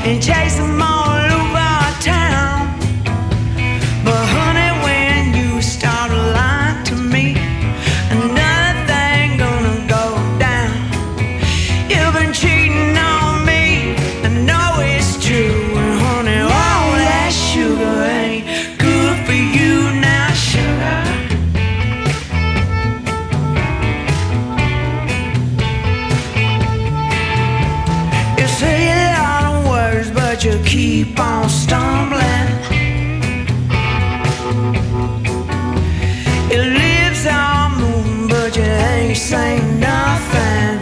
and chase them all over town. But honey, when you start lying to me, another thing gonna go down. You've been cheating on me, I know it's true. And honey, all that sugar ain't good for you now, sugar. You say a lot of words, but you keep on stumbling. Your lips are moving, but you ain't saying nothing.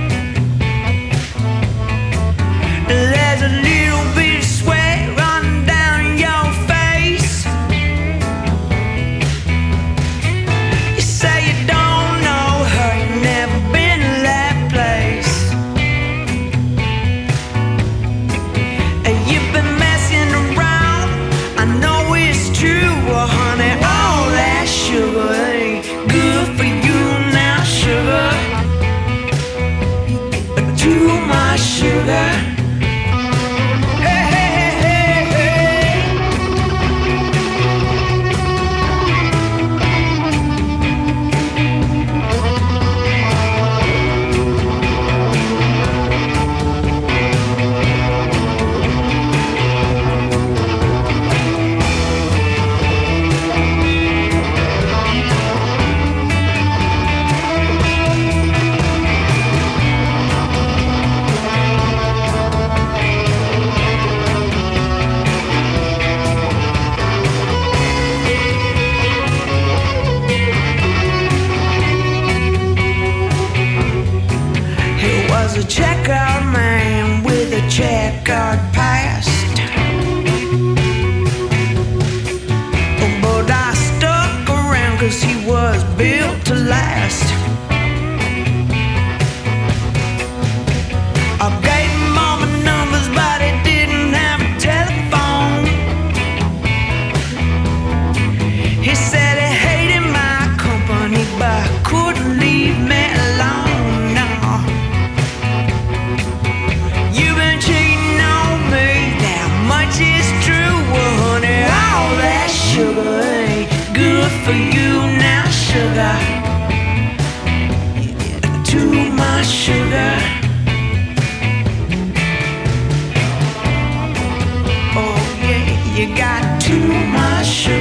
There's a little bit of sweat running down your face. You say you don't know her, you've never been to that place. And you've been messing around, I know it's true. Well, honey, all that sugar ain't good for you now, sugar. Too much sugar. Hey, hey, hey, hey, hey. He was a checkout man with a checkered past. But I stuck around 'cause he was built to last. I gave him all my numbers, but he didn't have a telephone. He said he hated my company, but couldn't leave me alone. No. You've been cheating on me, that much is true. Well, honey, all that sugar ain't good for you now, sugar. Too much sugar. Oh yeah, you got too much sugar.